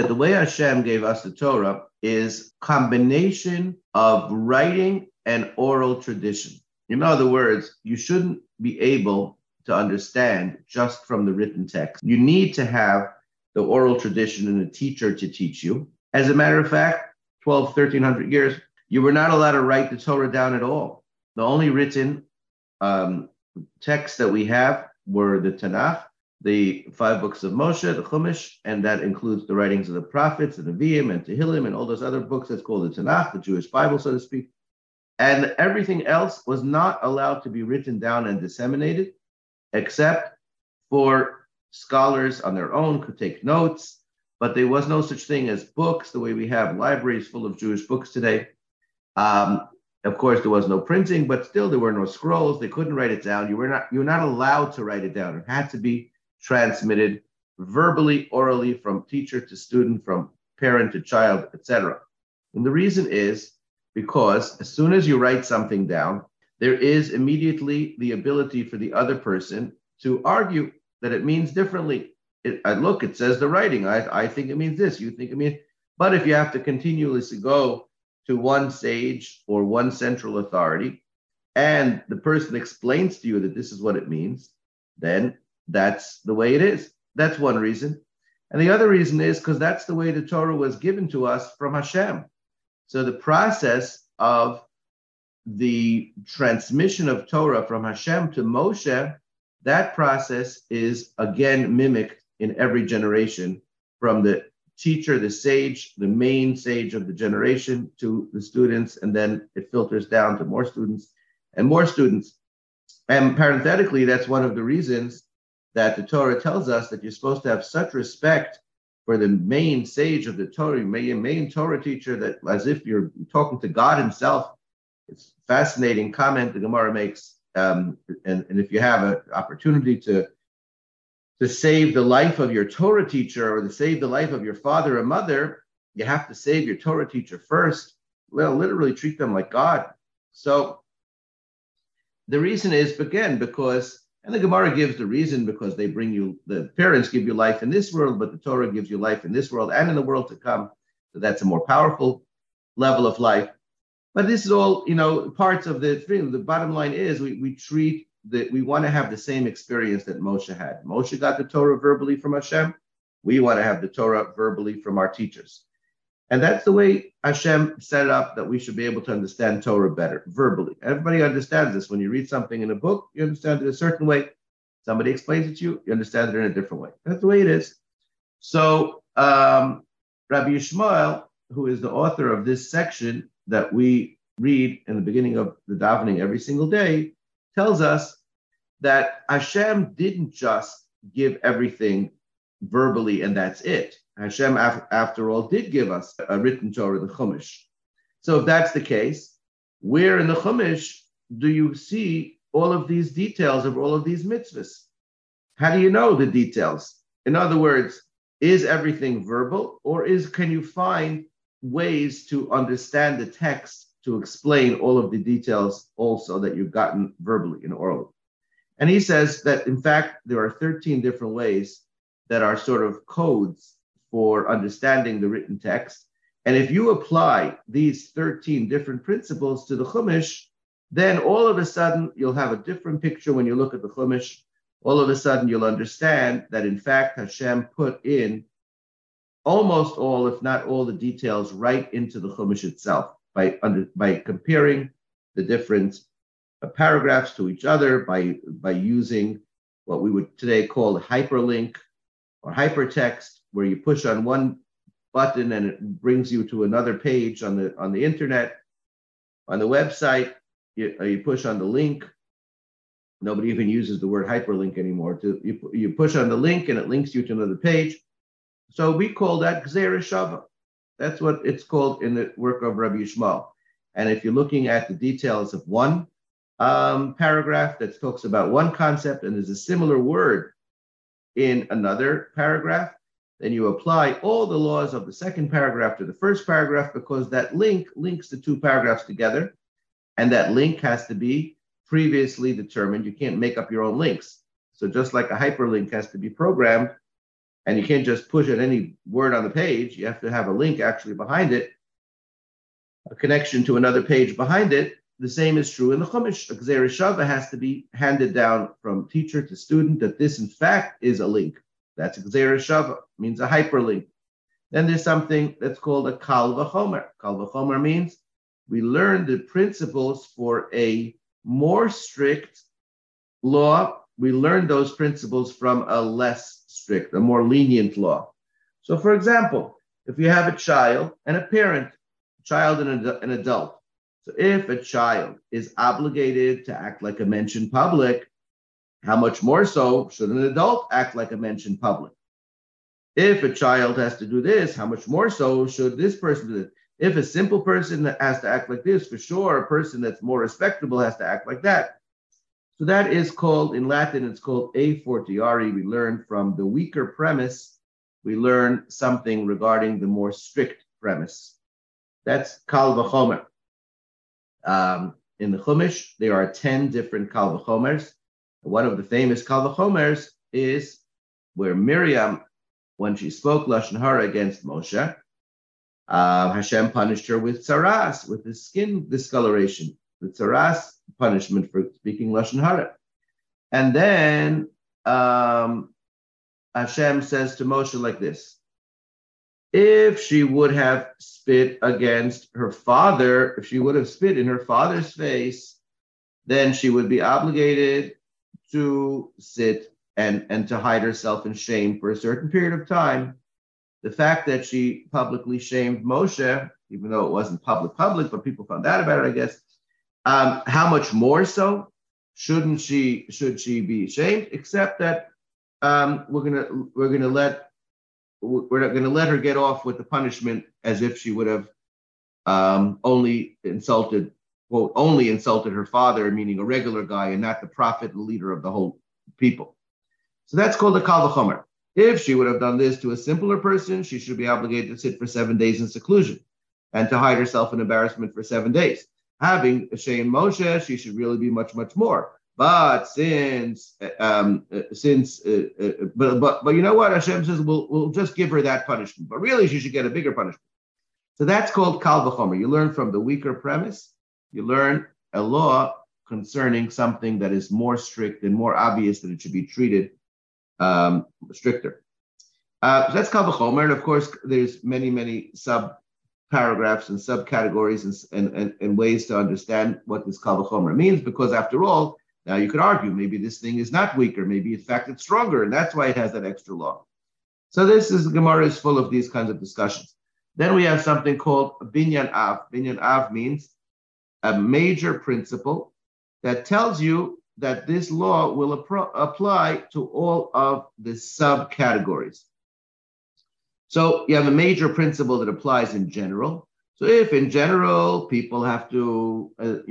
that the way Hashem gave us the Torah is combination of writing and oral tradition. In other words, you shouldn't be able to understand just from the written text. You need to have the oral tradition and a teacher to teach you. As a matter of fact, 1,300 years, you were not allowed to write the Torah down at all. The only written texts that we have were the Tanakh, the 5 books of Moshe, the Chumash, and that includes the writings of the prophets, the Nevi'im, and Tehillim, and all those other books that's called the Tanakh, the Jewish Bible, so to speak. And everything else was not allowed to be written down and disseminated, except for scholars on their own could take notes, but there was no such thing as books, the way we have libraries full of Jewish books today. Of course, there was no printing, but still there were no scrolls. They couldn't write it down. You were not allowed to write it down. It had to be transmitted verbally, orally, from teacher to student, from parent to child, etc. And the reason is because as soon as you write something down, there is immediately the ability for the other person to argue that it means differently. Look, it says the writing. I think it means this. You think it means. But if you have to continuously go to one sage or one central authority, and the person explains to you that this is what it means, then that's the way it is. That's one reason. And the other reason is because that's the way the Torah was given to us from Hashem. So the process of the transmission of Torah from Hashem to Moshe, that process is again mimicked in every generation, from the teacher, the sage, the main sage of the generation, to the students, and then it filters down to more students and more students. And parenthetically, that's one of the reasons that the Torah tells us that you're supposed to have such respect for the main sage of the Torah, main Torah teacher, that as if you're talking to God himself. It's a fascinating comment the Gemara makes. And if you have an opportunity to save the life of your Torah teacher or to save the life of your father or mother, you have to save your Torah teacher first. Well, literally treat them like God. So the reason is, again, because, and the Gemara gives the reason, because they bring you, the parents give you life in this world, but the Torah gives you life in this world and in the world to come. So that's a more powerful level of life. But this is all, parts of the thing. The bottom line is we treat that we want to have the same experience that Moshe had. Moshe got the Torah verbally from Hashem. We want to have the Torah verbally from our teachers. And that's the way Hashem set it up, that we should be able to understand Torah better, verbally. Everybody understands this. When you read something in a book, you understand it a certain way. Somebody explains it to you, you understand it in a different way. That's the way it is. So Rabbi Yishmael, who is the author of this section that we read in the beginning of the davening every single day, tells us that Hashem didn't just give everything verbally and that's it. Hashem, after all, did give us a written Torah, the Chumash. So if that's the case, where in the Chumash do you see all of these details of all of these mitzvahs? How do you know the details? In other words, is everything verbal, or can you find ways to understand the text to explain all of the details also that you've gotten verbally and orally? And he says that, in fact, there are 13 different ways that are sort of codes for understanding the written text. And if you apply these 13 different principles to the Chumash, then all of a sudden you'll have a different picture when you look at the Chumash. All of a sudden you'll understand that, in fact, Hashem put in almost all, if not all, the details right into the Chumash itself by comparing the different paragraphs to each other, by using what we would today call hyperlink or hypertext, where you push on one button and it brings you to another page on the internet, on the website. You push on the link. Nobody even uses the word hyperlink anymore. You push on the link and it links you to another page. So we call that Gzeira Shava. That's what it's called in the work of Rabbi Yishmael. And if you're looking at the details of one paragraph that talks about one concept and there's a similar word in another paragraph, then you apply all the laws of the second paragraph to the first paragraph, because that link links the two paragraphs together. And that link has to be previously determined. You can't make up your own links. So just like a hyperlink has to be programmed, and you can't just push in any word on the page. You have to have a link actually behind it, a connection to another page behind it. The same is true in the Chumash. A Gzeira Shava has to be handed down from teacher to student, that this in fact is a link. That's a Gzeira Shava, means a hyperlink. Then there's something that's called a Kal V'chomer. Kal V'chomer means we learn the principles for a more strict law. We learn those principles from a less strict, a more lenient law. So for example, if you have a child and a parent, child and an adult. So if a child is obligated to act like a mensch in public, how much more so should an adult act like a mensch in public? If a child has to do this, how much more so should this person do this? If a simple person has to act like this, for sure, a person that's more respectable has to act like that. So that is called, in Latin, it's called a fortiori. We learn from the weaker premise, we learn something regarding the more strict premise. That's Kal V'chomer. In the Chumash, there are 10 different Kal V'chomers. One of the famous Kal V'chomers is where Miriam, when she spoke Lashon Hara against Moshe, Hashem punished her with tsaras, with the skin discoloration, the tsaras punishment for speaking Lashon Hara. And then Hashem says to Moshe like this: if she would have spit against her father, if she would have spit in her father's face, then she would be obligated to sit and to hide herself in shame for a certain period of time. The fact that she publicly shamed Moshe, even though it wasn't public, but people found out about it, I guess. How much more so should she be shamed? Except that we're not going to let her get off with the punishment as if she would have only insulted her father, meaning a regular guy, and not the prophet and leader of the whole people. So that's called a Kal V'chomer. If she would have done this to a simpler person, she should be obligated to sit for 7 days in seclusion and to hide herself in embarrassment for 7 days. Having shamed Moshe, she should really be much, much more. But but you know what? Hashem says we'll just give her that punishment. But really, she should get a bigger punishment. So that's called Kal V'chomer. You learn from the weaker premise. You learn a law concerning something that is more strict and more obvious that it should be treated stricter. So that's Kal V'chomer, and of course, there's many sub-paragraphs and subcategories and ways to understand what this Kal V'chomer means. Because after all, now you could argue maybe this thing is not weaker, maybe in fact it's stronger, and that's why it has that extra law. So the Gemara is full of these kinds of discussions. Then we have something called Binyan Av. Binyan Av means a major principle that tells you that this law will apply to all of the subcategories. So you have a major principle that applies in general. So if in general people have to,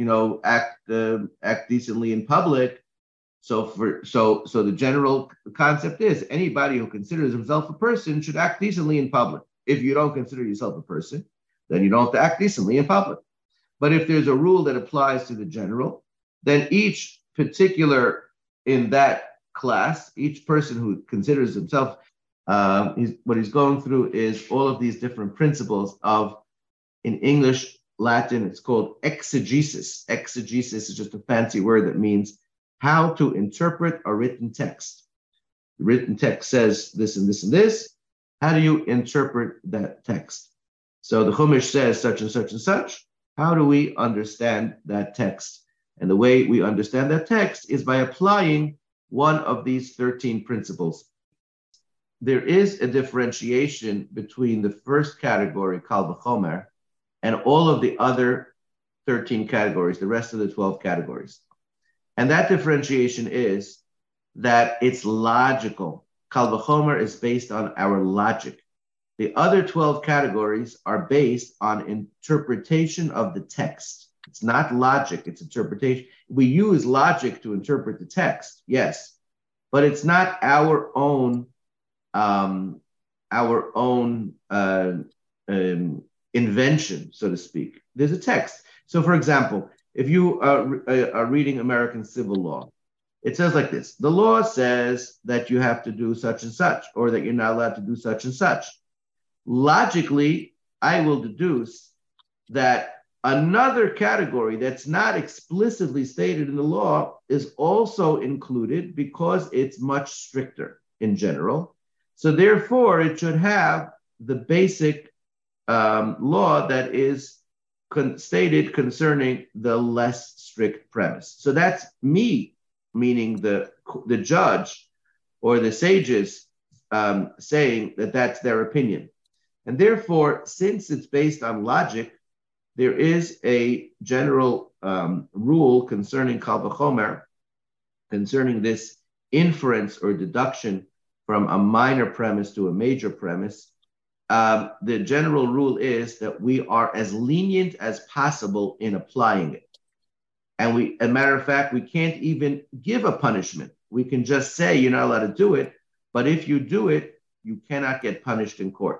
act decently in public, so the general concept is anybody who considers himself a person should act decently in public. If you don't consider yourself a person, then you don't have to act decently in public. But if there's a rule that applies to the general, then each particular in that class, each person who considers himself, what he's going through is all of these different principles of, in English, Latin, it's called exegesis. Exegesis is just a fancy word that means how to interpret a written text. The written text says this and this and this. How do you interpret that text? So the Chumash says such and such and such. How do we understand that text? And the way we understand that text is by applying one of these 13 principles. There is a differentiation between the first category, Kal V'chomer, and all of the other 13 categories, the rest of the 12 categories. And that differentiation is that it's logical. Kal V'chomer is based on our logic. The other 12 categories are based on interpretation of the text. It's not logic, it's interpretation. We use logic to interpret the text, yes, but it's not our own invention, so to speak. There's a text. So, for example, if you are reading American civil law, It says like this: the law says that you have to do such and such, or that you're not allowed to do such and such. Logically, I will deduce that another category that's not explicitly stated in the law is also included because it's much stricter in general. So therefore, it should have the basic law that is stated concerning the less strict premise. So that's me, meaning the judge or the sages, saying that that's their opinion. And therefore, since it's based on logic, there is a general rule concerning Kal V'chomer, concerning this inference or deduction from a minor premise to a major premise. The general rule is that we are as lenient as possible in applying it. And as a matter of fact, we can't even give a punishment. We can just say you're not allowed to do it, but if you do it, you cannot get punished in court.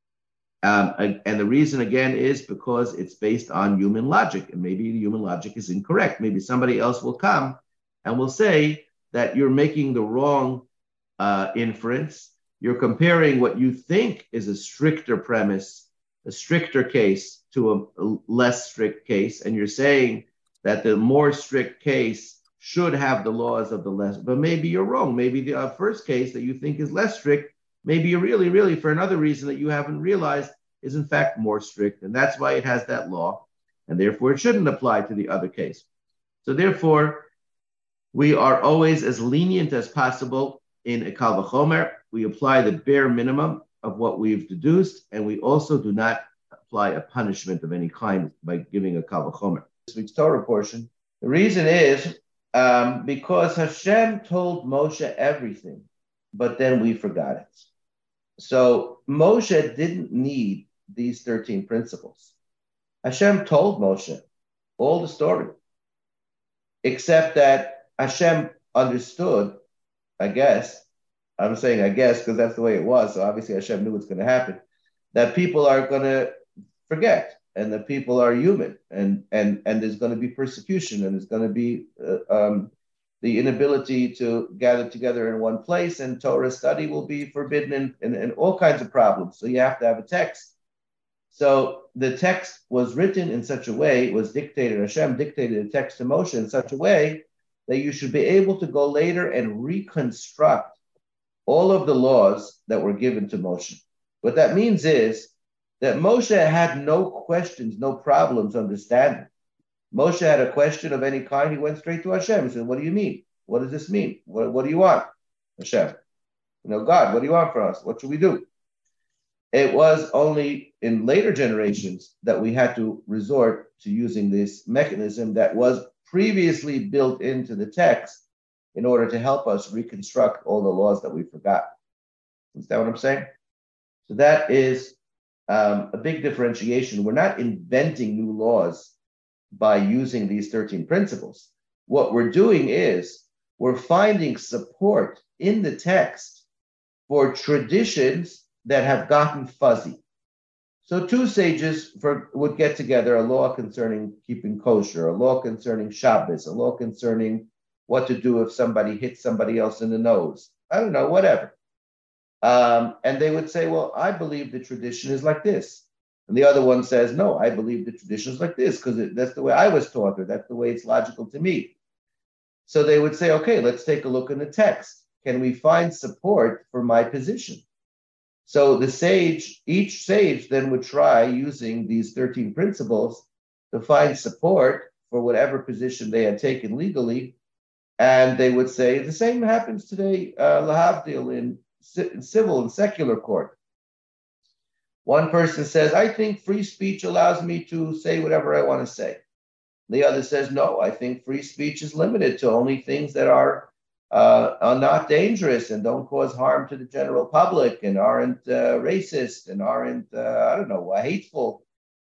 And the reason, again, is because it's based on human logic, and maybe the human logic is incorrect. Maybe somebody else will come and will say that you're making the wrong inference. You're comparing what you think is a stricter premise, a stricter case, to a less strict case, and you're saying that the more strict case should have the laws of the less. But maybe you're wrong. Maybe the first case that you think is less strict, maybe you're really, for another reason that you haven't realized, is in fact more strict. And that's why it has that law. And therefore, it shouldn't apply to the other case. So therefore, we are always as lenient as possible in a Kal V'chomer. We apply the bare minimum of what we've deduced. And we also do not apply a punishment of any kind by giving a Kal V'chomer. This week's Torah portion. The reason is because Hashem told Moshe everything, but then we forgot it. So Moshe didn't need these 13 principles. Hashem told Moshe all the story, except that Hashem understood, I guess, I'm saying I guess because that's the way it was, so obviously Hashem knew what's going to happen, that people are going to forget, and that people are human, and there's going to be persecution, and there's going to be the inability to gather together in one place, and Torah study will be forbidden, and all kinds of problems. So you have to have a text. So the text was written in such a way, was dictated, Hashem dictated the text to Moshe in such a way that you should be able to go later and reconstruct all of the laws that were given to Moshe. What that means is that Moshe had no questions, no problems understanding. Moshe had a question of any kind, he went straight to Hashem. He said, what do you mean? What does this mean? What do you want, Hashem? God, what do you want from us? What should we do? It was only in later generations that we had to resort to using this mechanism that was previously built into the text in order to help us reconstruct all the laws that we forgot. Is that what I'm saying? So that is a big differentiation. We're not inventing new laws by using these 13 principles. What we're doing is we're finding support in the text for traditions that have gotten fuzzy. So two sages would get together, a law concerning keeping kosher, a law concerning Shabbos, a law concerning what to do if somebody hits somebody else in the nose. I don't know, whatever. And they would say, well, I believe the tradition is like this. And the other one says, no, I believe the tradition is like this because that's the way I was taught, or that's the way it's logical to me. So they would say, okay, let's take a look in the text. Can we find support for my position? So each sage then would try using these 13 principles to find support for whatever position they had taken legally. And they would say, the same happens today, lahavdil, in civil and secular court. One person says, I think free speech allows me to say whatever I want to say. The other says, no, I think free speech is limited to only things that are not dangerous and don't cause harm to the general public and aren't racist and aren't, hateful,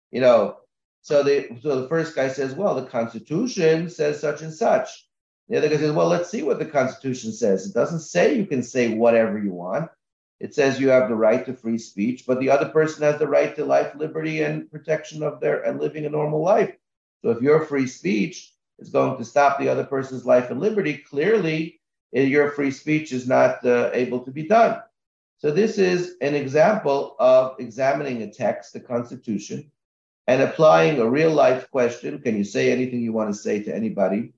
So the first guy says, well, the Constitution says such and such. The other guy says, well, let's see what the Constitution says. It doesn't say you can say whatever you want. It says you have the right to free speech, but the other person has the right to life, liberty, and protection of and living a normal life. So if your free speech is going to stop the other person's life and liberty, clearly your free speech is not able to be done. So this is an example of examining a text, the Constitution, and applying a real life question. Can you say anything you want to say to anybody?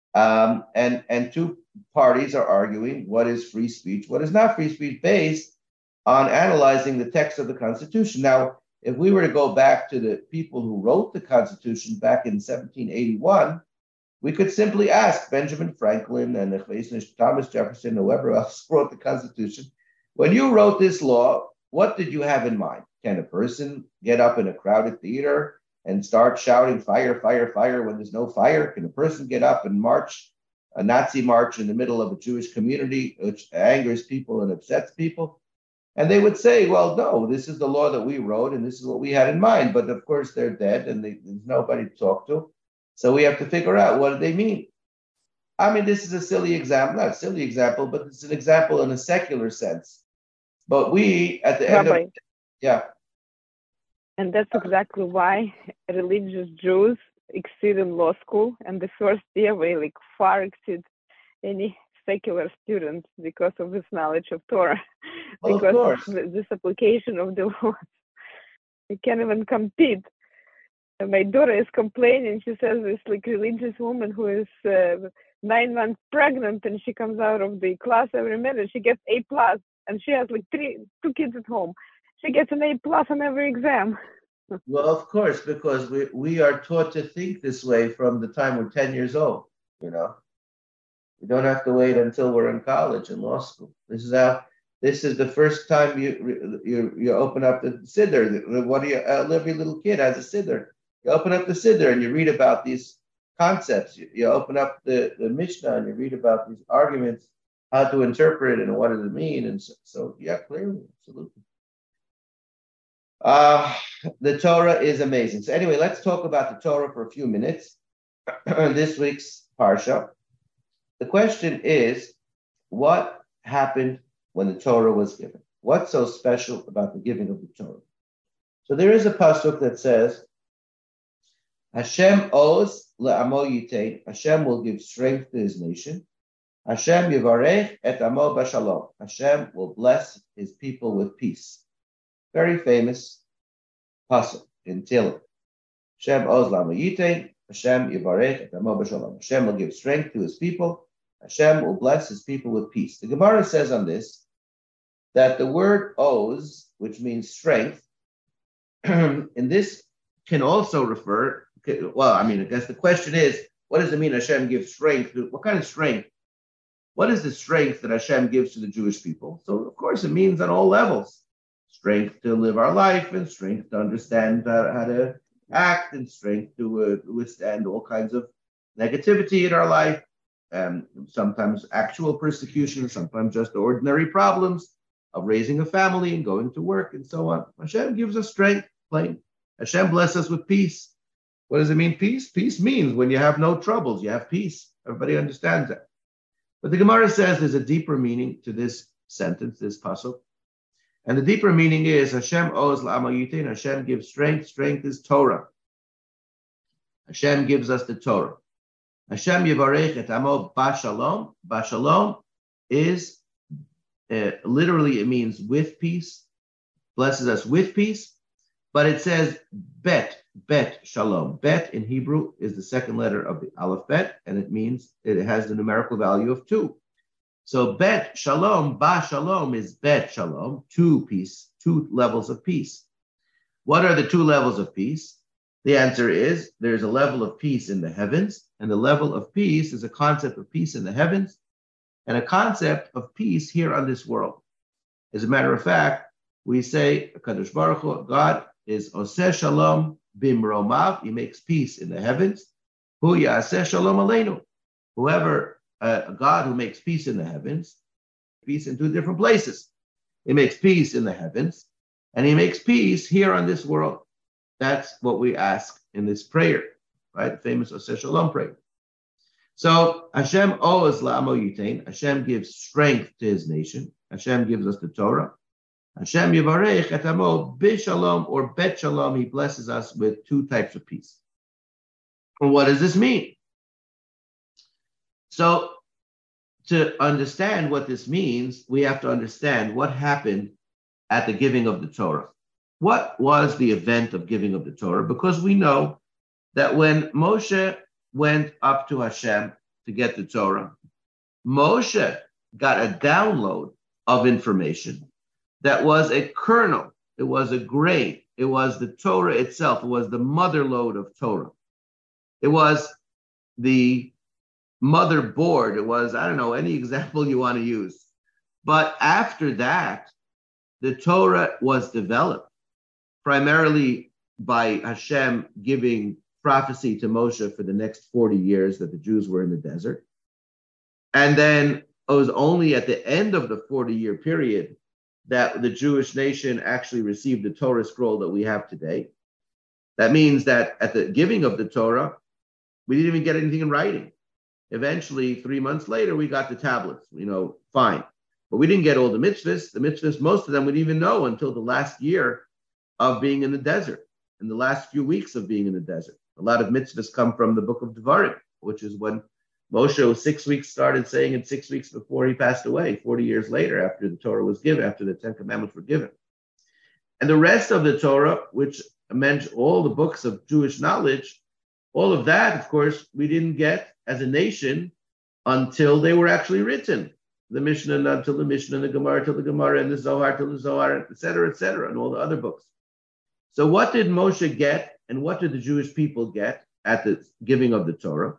And two parties are arguing what is free speech, what is not free speech, based on analyzing the text of the Constitution. Now, if we were to go back to the people who wrote the Constitution back in 1781, we could simply ask Benjamin Franklin and Thomas Jefferson, whoever else wrote the Constitution, when you wrote this law, what did you have in mind? Can a person get up in a crowded theater and start shouting fire, fire, fire when there's no fire? Can a person get up and march, a Nazi march in the middle of a Jewish community, which angers people and upsets people? And they would say, well, no, this is the law that we wrote and this is what we had in mind. But of course, they're dead and there's nobody to talk to. So we have to figure out what do they mean. I mean, this is a silly example, not a silly example, but it's an example in a secular sense. But we, at the end of, yeah. And that's exactly why religious Jews exceed in law school. And the first year, we far exceed any secular students because of this knowledge of Torah, well, because of this application of the laws. You can't even compete. And my daughter is complaining. She says this religious woman who is 9 months pregnant, and she comes out of the class every minute. She gets A+, and she has 2 kids at home. She gets an A+ on every exam. Well, of course, because we are taught to think this way from the time we're 10 years old, you know. We don't have to wait until we're in college and law school. This is the first time you open up the Siddur. What do you? Every little kid has a Siddur. You open up the Siddur and you read about these concepts. You open up the Mishnah and you read about these arguments, how to interpret it and what does it mean. And so yeah, clearly, absolutely. The Torah is amazing. So anyway, let's talk about the Torah for a few minutes. This week's Parsha. The question is, what happened when the Torah was given? What's so special about the giving of the Torah? So there is a pasuk that says, Hashem oz le'amo yitain. Hashem will give strength to his nation. Hashem yivarech et amo b'shalom. Hashem will bless his people with peace. Very famous pasuk in Tehillim. Hashem oz le'amo yitain. Hashem yivarech et amo b'shalom. Hashem will give strength to his people. Hashem will bless his people with peace. The Gemara says on this that the word oz, which means strength, in this can also refer, well, I mean, I guess the question is, what does it mean Hashem gives strength? What kind of strength? What is the strength that Hashem gives to the Jewish people? So, of course, it means on all levels. Strength to live our life and strength to understand how to act and strength to withstand all kinds of negativity in our life. Sometimes actual persecution, sometimes just ordinary problems of raising a family and going to work and so on. Hashem gives us strength, plain. Hashem bless us with peace. What does it mean, peace? Peace means when you have no troubles, you have peace. Everybody understands that. But the Gemara says there's a deeper meaning to this sentence, this pasuk. And the deeper meaning is Hashem oz la'amo yitain. Hashem gives strength. Strength is Torah. Hashem gives us the Torah. Hashem yivarech et amo b'shalom. B'shalom is literally, it means with peace, blesses us with peace, but it says bet shalom. Bet in Hebrew is the second letter of the Aleph Bet, and it means it has the numerical value of 2. So bet shalom, ba shalom is bet shalom, 2 peace, 2 levels of peace. What are the 2 levels of peace? The answer is there's a level of peace in the heavens, and the level of peace is a concept of peace in the heavens and a concept of peace here on this world. As a matter of fact, we say, Kadosh Baruch Hu, God is Oseh Shalom Bimromav, he makes peace in the heavens. Hu Yaseh Shalom Aleinu. Whoever, a God who makes peace in the heavens, peace in 2 different places. He makes peace in the heavens, and he makes peace here on this world. That's what we ask in this prayer, right? The famous Oseh Shalom prayer. So Hashem oz la'amo yitain. Hashem gives strength to his nation. Hashem gives us the Torah. Hashem yivarech et amo b'shalom or bet shalom. He blesses us with 2 types of peace. And what does this mean? So to understand what this means, we have to understand what happened at the giving of the Torah. What was the event of giving of the Torah? Because we know that when Moshe went up to Hashem to get the Torah, Moshe got a download of information that was a kernel, it was a grain, it was the Torah itself, it was the mother lode of Torah. It was the motherboard, it was, I don't know, any example you want to use. But after that, the Torah was developed primarily by Hashem giving prophecy to Moshe for the next 40 years that the Jews were in the desert. And then it was only at the end of the 40-year period that the Jewish nation actually received the Torah scroll that we have today. That means that at the giving of the Torah, we didn't even get anything in writing. Eventually, 3 months later, we got the tablets, fine. But we didn't get all the mitzvahs. The mitzvahs, most of them we didn't even know until the last year of being in the desert, in the last few weeks of being in the desert. A lot of mitzvahs come from the book of Devarim, which is when Moshe was 6 weeks, started saying it 6 weeks before he passed away, 40 years later after the Torah was given, after the 10 Commandments were given. And the rest of the Torah, which meant all the books of Jewish knowledge, all of that, of course, we didn't get as a nation until they were actually written. The Mishnah until the Mishnah, the Gemara till the Gemara, and the Zohar till the Zohar, et cetera, and all the other books. So what did Moshe get, and what did the Jewish people get at the giving of the Torah?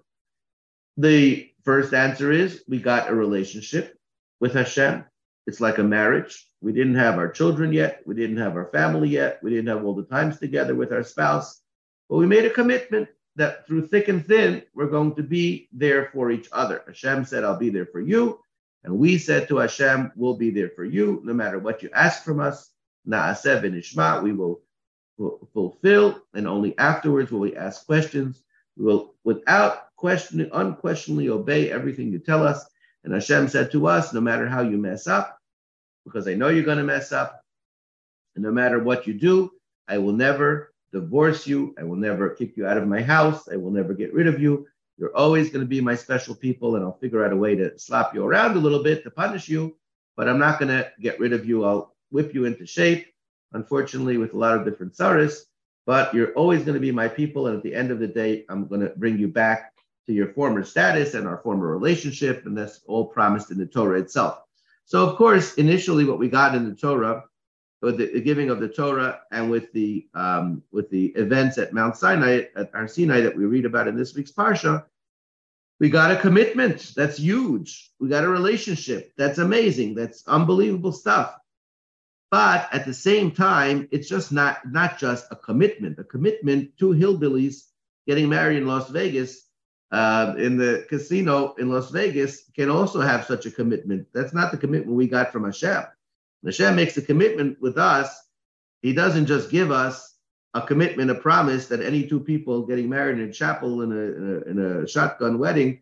The first answer is we got a relationship with Hashem. It's like a marriage. We didn't have our children yet. We didn't have our family yet. We didn't have all the times together with our spouse. But we made a commitment that through thick and thin, we're going to be there for each other. Hashem said, I'll be there for you. And we said to Hashem, we'll be there for you, no matter what you ask from us. Na'aseh v'nishma, we will fulfill, and only afterwards will we ask questions. We will, without questioning, unquestionably obey everything you tell us. And Hashem said to us, no matter how you mess up, because I know you're going to mess up, and no matter what you do, I will never divorce you. I will never kick you out of my house. I will never get rid of you. You're always going to be my special people, and I'll figure out a way to slap you around a little bit to punish you, but I'm not going to get rid of you. I'll whip you into shape, unfortunately, with a lot of different tsaris, but you're always going to be my people, and at the end of the day, I'm going to bring you back to your former status and our former relationship, and that's all promised in the Torah itself. So, of course, initially what we got in the Torah, with the giving of the Torah and with the events at Mount Sinai, at Har Sinai that we read about in this week's Parsha, we got a commitment. That's huge. We got a relationship. That's amazing. That's unbelievable stuff. But at the same time, it's just not just a commitment. A commitment to hillbillies getting married in Las Vegas, in the casino in Las Vegas, can also have such a commitment. That's not the commitment we got from Hashem. Hashem makes a commitment with us. He doesn't just give us a commitment, a promise that any two people getting married in a chapel in a shotgun wedding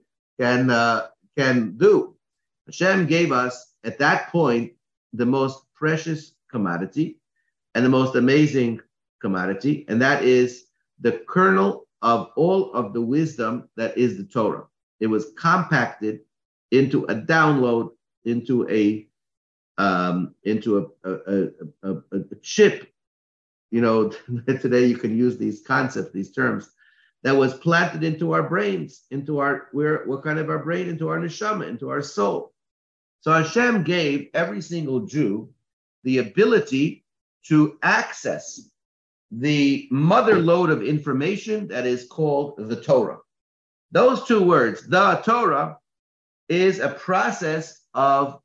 can do. Hashem gave us at that point the most precious commodity and the most amazing commodity, and that is the kernel of all of the wisdom that is the Torah. It was compacted into a download, into a chip. Today you can use these concepts, these terms, that was planted into our brains, what kind of our brain, into our neshama, into our soul. So Hashem gave every single Jew the ability to access the mother lode of information that is called the Torah. Those two words, the Torah, is a process of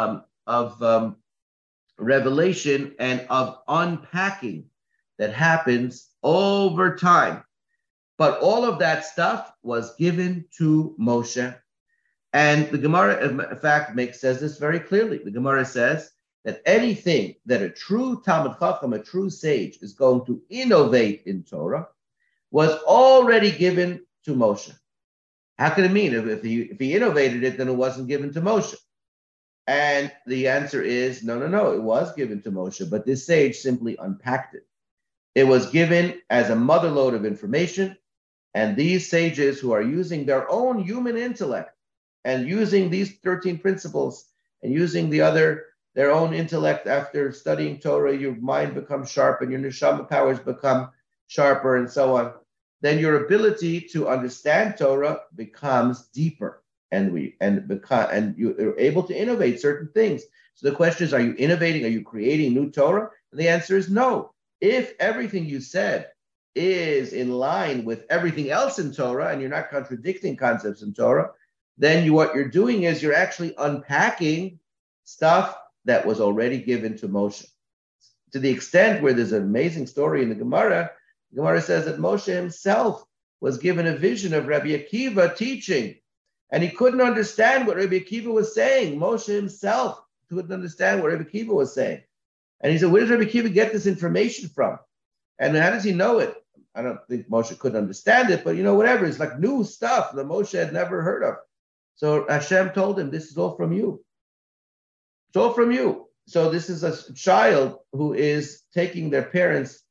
revelation and of unpacking that happens over time. But all of that stuff was given to Moshe. And the Gemara, in fact, says this very clearly. The Gemara says that anything that a true Talmid Chacham, a true sage, is going to innovate in Torah was already given to Moshe. How can it mean? If he innovated it, then it wasn't given to Moshe. And the answer is no, it was given to Moshe, but this sage simply unpacked it. It was given as a mother lode of information, and these sages who are using their own human intellect and using these 13 principles and using their own intellect after studying Torah, your mind becomes sharp and your neshama powers become sharper and so on. Then your ability to understand Torah becomes deeper, and you're able to innovate certain things. So the question is, are you innovating? Are you creating new Torah? And the answer is no. If everything you said is in line with everything else in Torah, and you're not contradicting concepts in Torah, then what you're doing is you're actually unpacking stuff that was already given to Moshe. To the extent where there's an amazing story in the Gemara says that Moshe himself was given a vision of Rabbi Akiva teaching, and he couldn't understand what Rabbi Akiva was saying. Moshe himself couldn't understand what Rabbi Akiva was saying. And he said, where does Rabbi Akiva get this information from? And how does he know it? I don't think Moshe could understand it, but whatever. It's like new stuff that Moshe had never heard of. So Hashem told him, this is all from you. It's all from you. So this is a child who is taking their parents'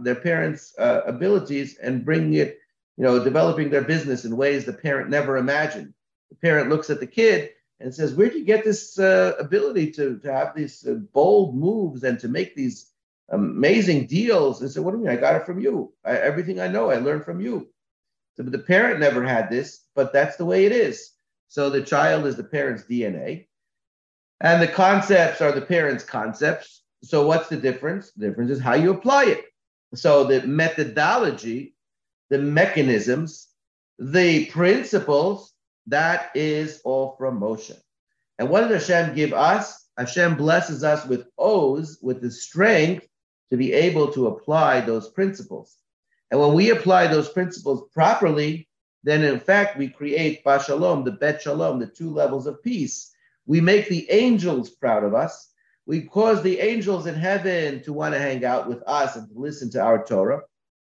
abilities and bringing it, developing their business in ways the parent never imagined. The parent looks at the kid and says, where'd you get this ability to have these bold moves and to make these amazing deals? And said, what do you mean? I got it from you. Everything I know, I learned from you. So, but the parent never had this, but that's the way it is. So the child is the parent's DNA. And the concepts are the parents' concepts. So what's the difference? The difference is how you apply it. So the methodology, the mechanisms, the principles, that is all from Moshe. And what does Hashem give us? Hashem blesses us with Oz, with the strength to be able to apply those principles. And when we apply those principles properly, then in fact we create Bashalom, the Bet Shalom, the 2 levels of peace. We make the angels proud of us. We cause the angels in heaven to want to hang out with us and to listen to our Torah.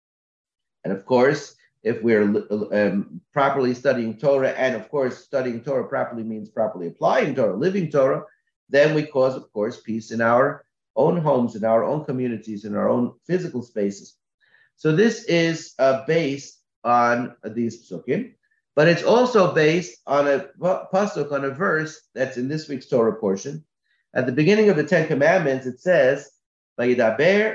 And of course, if we're properly studying Torah, and of course, studying Torah properly means properly applying Torah, living Torah, then we cause, of course, peace in our own homes, in our own communities, in our own physical spaces. So this is based on these psukim. But it's also based on a pasuk, on a verse that's in this week's Torah portion. At the beginning of the 10 Commandments, it says, "Vayidaber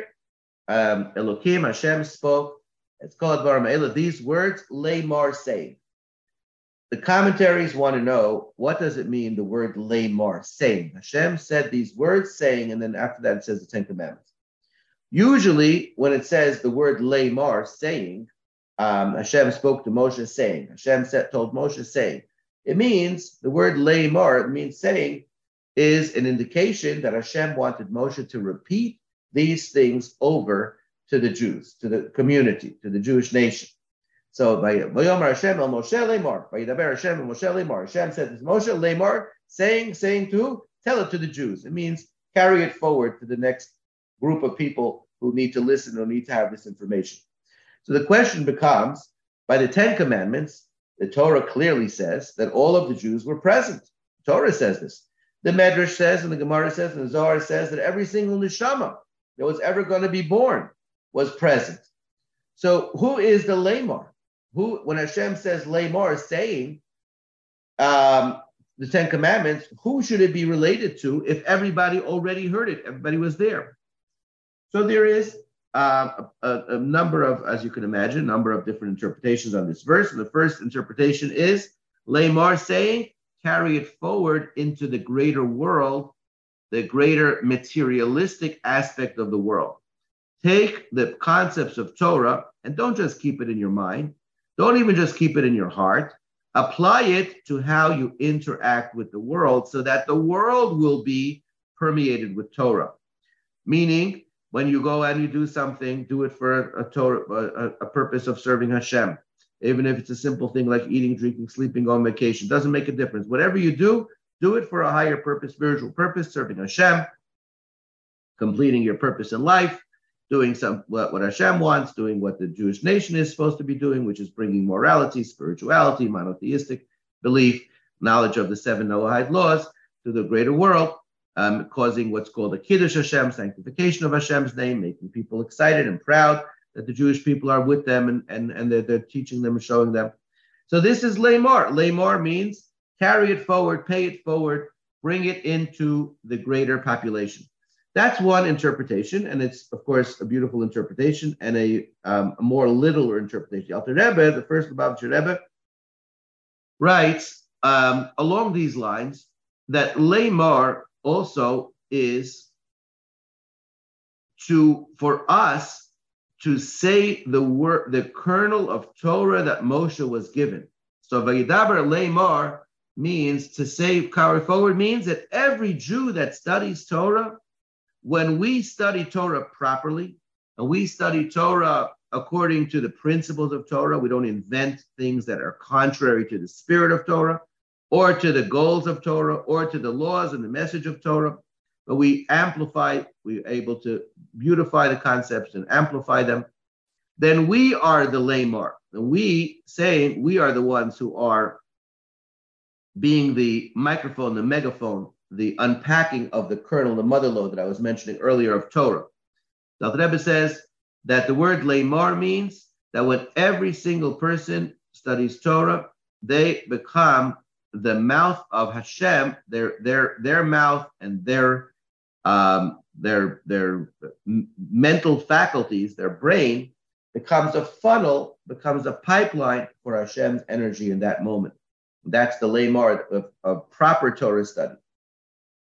Elokim Hashem spoke." It's called Baram. These words, Leimar, saying. The commentaries want to know, what does it mean, the word Leimar, saying? Hashem said these words, saying, and then after that it says the 10 Commandments. Usually, when it says the word Leimar, saying, Hashem spoke to Moshe saying. Hashem told Moshe saying. It means, the word leimar, it means saying, is an indication that Hashem wanted Moshe to repeat these things over to the Jews, to the community, to the Jewish nation. So, Vayomer Hashem el Moshe leimar, Vayidaber Hashem el Moshe leimar. Hashem said to Moshe leimar, saying to, tell it to the Jews. It means carry it forward to the next group of people who need to listen or need to have this information. So the question becomes, by the 10 Commandments, the Torah clearly says that all of the Jews were present. The Torah says this. The Medrash says, and the Gemara says, and the Zohar says that every single neshama that was ever going to be born was present. So who is the Leimar? When Hashem says Leimar, saying the 10 Commandments, who should it be related to if everybody already heard it? Everybody was there. So there is a number of, as you can imagine, a number of different interpretations on this verse. And the first interpretation is Leimar, saying, carry it forward into the greater world, the greater materialistic aspect of the world. Take the concepts of Torah and don't just keep it in your mind. Don't even just keep it in your heart. Apply it to how you interact with the world so that the world will be permeated with Torah. Meaning, when you go and you do something, do it for a purpose of serving Hashem. Even if it's a simple thing like eating, drinking, sleeping, on vacation. Doesn't make a difference. Whatever you do, do it for a higher purpose, spiritual purpose, serving Hashem, completing your purpose in life, doing what Hashem wants, doing what the Jewish nation is supposed to be doing, which is bringing morality, spirituality, monotheistic belief, knowledge of the 7 Noahide laws to the greater world. Causing what's called a Kiddush Hashem, sanctification of Hashem's name, making people excited and proud that the Jewish people are with them and they're teaching them and showing them. So this is Leimar. Leimar means carry it forward, pay it forward, bring it into the greater population. That's one interpretation, and it's, of course, a beautiful interpretation and a more literal interpretation. Alter Rebbe, the first Lubavitcher Rebbe, writes along these lines that Lamar also is for us to say the word, the kernel of Torah that Moshe was given. So Vayidaber Lamar means to say, carry forward, means that every Jew that studies Torah, when we study Torah properly, and we study Torah according to the principles of Torah, we don't invent things that are contrary to the spirit of Torah, or to the goals of Torah, or to the laws and the message of Torah, but we amplify, we're able to beautify the concepts and amplify them, then we are the Lamar. And we are the ones who are being the microphone, the megaphone, the unpacking of the kernel, the mother lode that I was mentioning earlier of Torah. The Alter Rebbe says that the word Lamar means that when every single person studies Torah, they become the mouth of Hashem, their mouth and their mental faculties, their brain becomes a funnel, becomes a pipeline for Hashem's energy in that moment. That's the Lamar of proper Torah study.